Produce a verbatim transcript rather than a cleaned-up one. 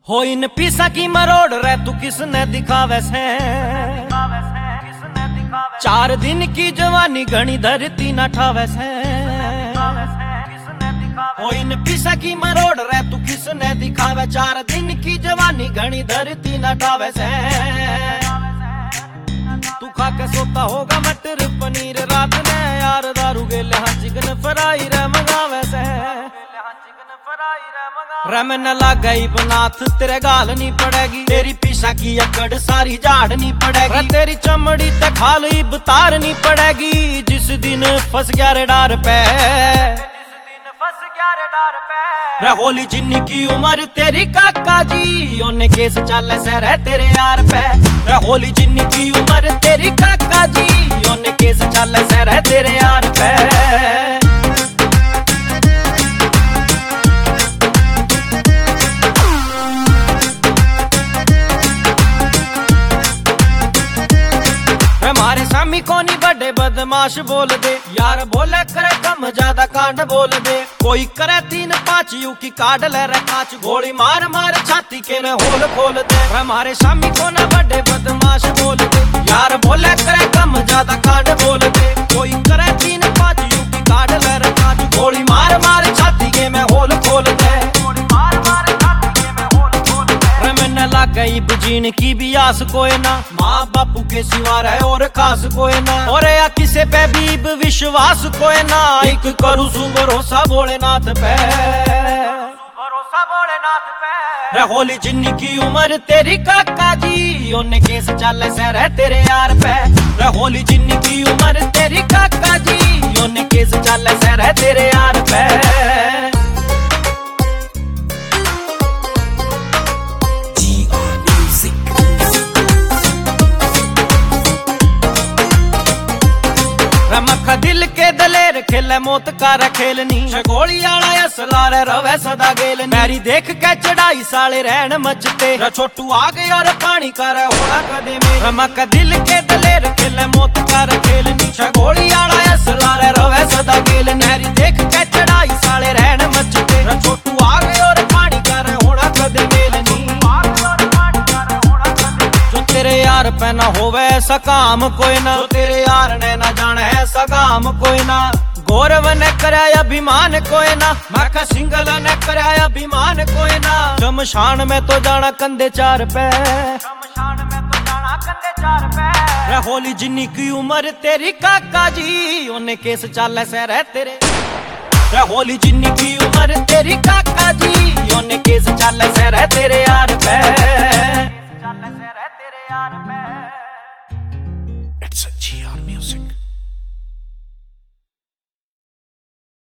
हो इन पीसा की मरोड़ रहे तू किसने दिखावे से, चार दिन की जवानी घनी धरती न ठावे से। हो इन पीसा की मरोड़ रहे तू किसने दिखावे, चार दिन की जवानी घनी धरती न ठावे से। तू खा के सोता होगा मटर पनीर रात ने, यार दारू गेले हाँ चिकन फ्राई रे मंगावे से। रम न लग गई बनाथ तेरे गाल नहीं पड़ेगी, तेरी पीसा की अकड़ सारी झाड़ नहीं पड़ेगी, तेरी चमड़ी ते खाल ही बतार नहीं पड़ेगी। जिस दिन फंस गया रे डार पे, रे होली जिन्नी की उम्र तेरी काका जी, ओने केस चाले से रह तेरे यार पे। रे होली जिन्नी की उम्र तेरी काका जी, ओने केस चाले से रह तेरे यार पे। हमारे सामी कोनी बड़े बदमाश बोल दे, यार बोले करे कम ज्यादा कांड बोल दे। कोई करे तीन पाँच यू की काट ले रे कांच, गोली मार मार छाती के न होल खोल दे। हमारे सामी कोना बड़े बदमाश बोल दे, यार बोले करे कम ज्यादा कांड बोल दे। कोई करे तीन पाँच यू की काट ले रे कांच, गोली मार मार छाती के में होल खोल दे। लग गई बुझीन की भी आस कोई ना, माँ बापू के सिवा रहे और खास कोई ना, और या किसे पे भी विश्वास कोई ना। एक करू सु भरोसा भोलेनाथ पे, भरोसा भोलेनाथ पे। रे होली जिन्नी की उम्र तेरी काका जी, ओने केस चाले से रह तेरे यार पे। रे होली जिन्नी की उम्र तेरी काका जी, ओने केस चाले से रह तेरे यार पे। रमखा दिल के दलेर खेले मौत का खेलनी, गोली आला असला रे रवे सदा गेलनी। मैरी देख के चढ़ाई साले रहन मचते, छोटू आ गए और पानी कर होड़ा कदे में। रमखा दिल के दलेर खेले मौत का खेलनी, गोली आला असला रे रवे सदा गेलनी। मैरी देख के चढ़ाई साले रहन मचते, छोटू आ गए और पानी कर होड़ा कदे मेलनी। जो तेरे यार पे ना होवे ऐसा काम कोई ना, जो तेरे यार ने ना जाने ऐसा काम कोई ना। गौरव ने कराया अभिमान कोई ना, मैं सिंगल ने कराया अभिमान कोई ना। शमशान में तो जाना कंधे चार पे, शमशान में तो जाना कंधे चार पे। रे होली जिन्नी की उम्र तेरी काका जी, ओने केस चाले से रह तेरे। रे होली जिन्नी की उम्र तेरी काका जी, ओने केस चाले से रह तेरे यार पे, चाले से रह तेरे यार पे। It's a G R music.